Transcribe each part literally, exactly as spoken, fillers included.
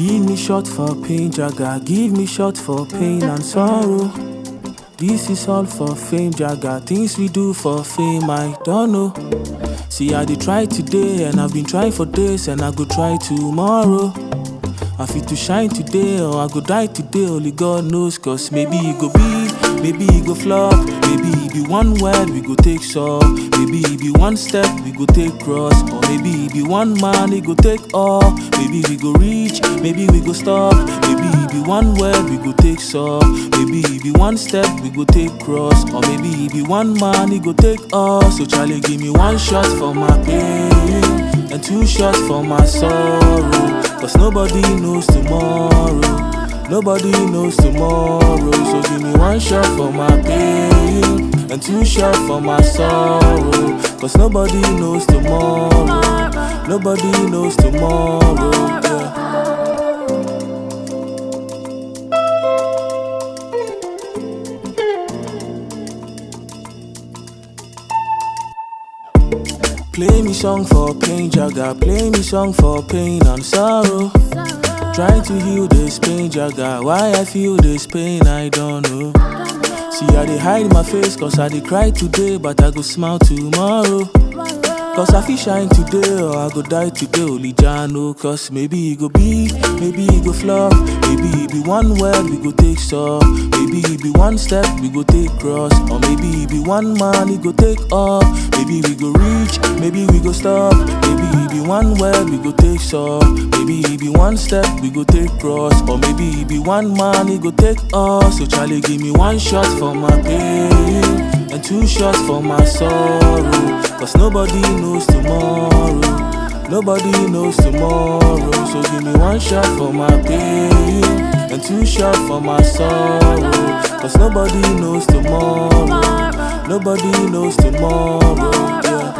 Give me shot for pain, Jaga. Give me shot for pain and sorrow. This is all for fame, Jaga. Things we do for fame, I don't know. See, I did try today, and I've been trying for days, and I go try tomorrow. I feel to shine today, or I go die today, only God knows. Cause maybe it go be, maybe it go flop. Maybe it be one word, we go take so. Maybe it be one step, we go take cross. Or maybe it be one man, it go take all. Maybe we go reach, maybe we go stop. Maybe it be one word, we go take so. Maybe it be one step, we go take cross. Or maybe it be one man, it go take all. So Charlie, give me one shot for my pain, and two shots for my sorrow. Cause nobody knows tomorrow. Nobody knows tomorrow. So give me one shot for my pain, and two shots for my sorrow. Cause nobody knows tomorrow. Nobody knows tomorrow, yeah. Play me song for pain, Jaga. Play me song for pain and sorrow. Trying to heal this pain, Jaga. Why I feel this pain, I don't know. See, I dey hide my face, cause I dey cry today, but I go smile tomorrow. Cause I feel shine today, or I go die today, only Jah know. Cause maybe it go be, maybe it go flop. Maybe it be one word, we go take so. Maybe it be one step, we go take cross. Or maybe it be one man, it go take off. Maybe we go reach, maybe we go stop. Maybe it be one word, we go take so. Maybe it be one step, we go take cross. Or maybe it be one man, it go take off. So Charlie, give me one shot for my pain, and two shots for my sorrow. Cause nobody knows tomorrow. Nobody knows tomorrow. So give me one shot for my pain, and two shots for my sorrow. Cause nobody knows tomorrow. Nobody knows tomorrow, yeah.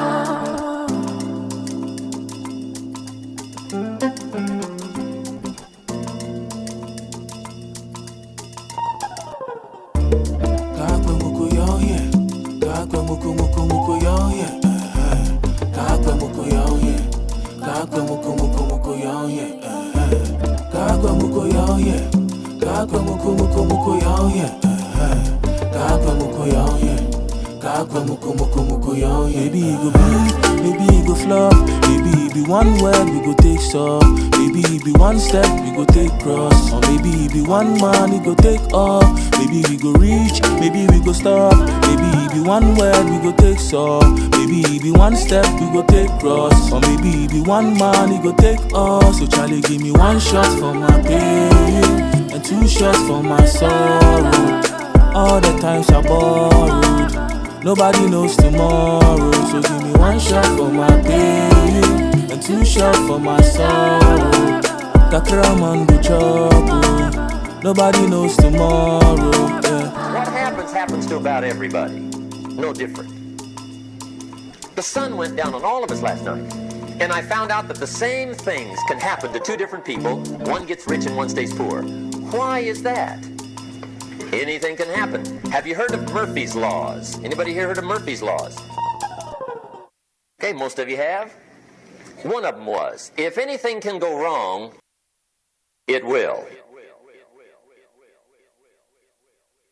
Kakwe muku yo, yeah. Kakwe muku muku muku yo, yeah. Kakwe muku yo, yeah. Kakwe muku muku muku yo, yeah. Kakwe muku yo, yeah. Kakwe muku muku muku yo, yeah. Kakwe muku yo, yeah. Kakwe muku muku muku yo, yeah. Maybe it go be, maybe it go flop. Maybe it be one word, we go take so. Maybe it be one step, we go take cross. Or maybe it be one man, it go take off. Maybe we go reach, maybe we go stop. Maybe it be one word, we go take so. Maybe it be one step, we go take cross. Or maybe it be one man, it go take off. So Charlie, give me one shot for my pain, and two shots for my sorrow. All the times I borrowed, nobody knows tomorrow. So give me one shot for my pain, and two shots for my sorrow. Kakra man go chop, nobody knows tomorrow, yeah. What happens, happens to about everybody. No different. The sun went down on all of us last night, and I found out that the same things can happen to two different people. One gets rich and one stays poor. Why is that? Anything can happen. Have you heard of Murphy's Laws? Anybody here heard of Murphy's Laws? Okay, most of you have. One of them was, if anything can go wrong, it will.